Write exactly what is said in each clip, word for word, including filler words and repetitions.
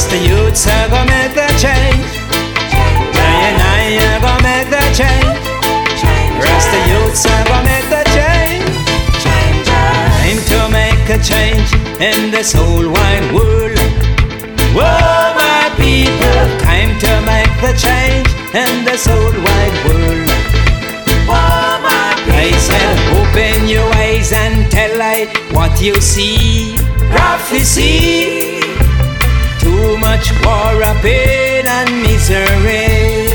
Rasta youths are gonna make the change. I and I are gonna make the change. Rasta youths are gonna make the change. Time to make a change in this whole wide world. Whoa, my people, time to make the change in this whole wide world. Whoa, my people, I said, open your eyes and tell I what you see. Prophecy. Too much war, pain and misery.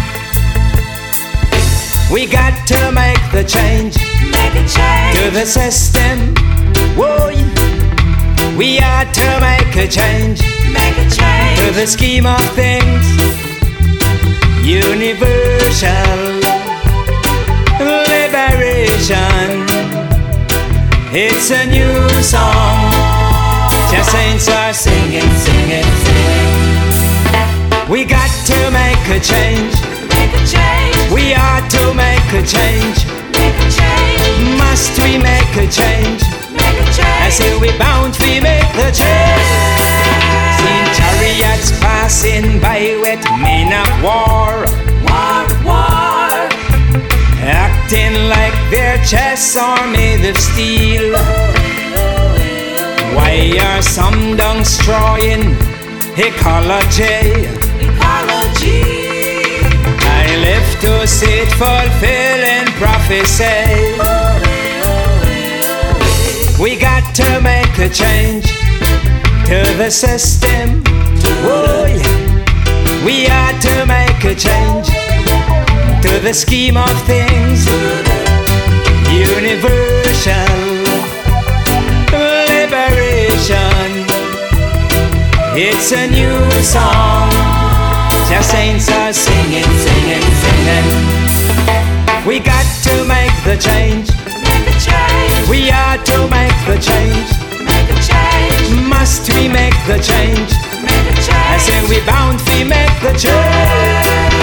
We got to make the change, make a change to the system. Whoa, we are to make a change, make a change to the scheme of things. Universal liberation. It's a new song. Just saints are singing, singing, singing. We got to make a change, make a change we are to make a change. make a change Must we make a change? make a change I say we bound we make the change. Seen chariots passing by with men of war, war, war acting like their chests are made of steel. Why are some destroying ecology? ecology I live to see it fulfilling prophecy. We got to make a change to the system. Oh, yeah. We are to make a change to the scheme of things. Universal liberation. It's a new song. Just saints are singing, singing, singing. We got to make the change, make a change we are to make the change. make a change Must we make the change? make a change I say we bound we make the change.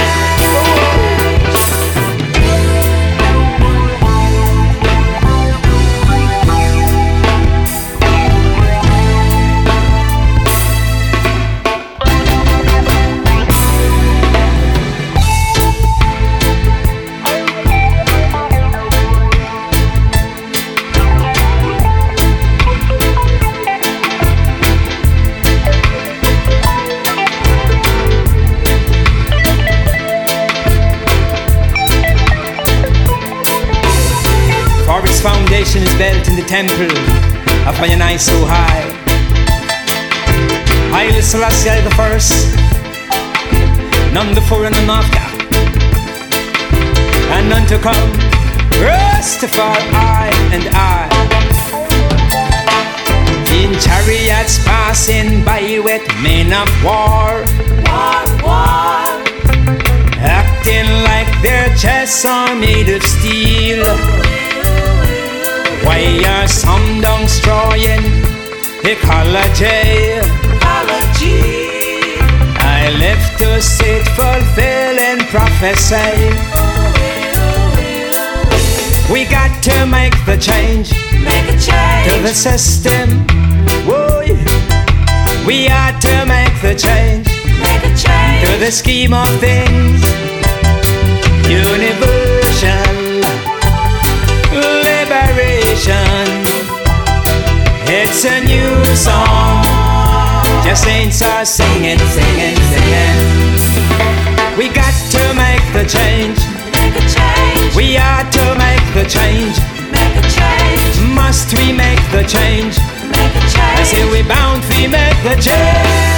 Foundation is built in the temple of Hayanai so high. Haile Selassie the first, none before and none after, and none to come. Rastafari and I. In chariots passing by with men of war, war, war acting like their chests are made of steel. Why are some destroying ecology? ecology I live to see it fulfilling prophecy. We got to make the change, make a change to the system. Whoa, yeah. We are to make the change, make a change to the scheme of things. Universal liberation. It's a new song. Just saints are singing, singing, singing. We got to make the change, make a change we are to make the change. make a change Must we make the change? make a I change say we bound we make the change.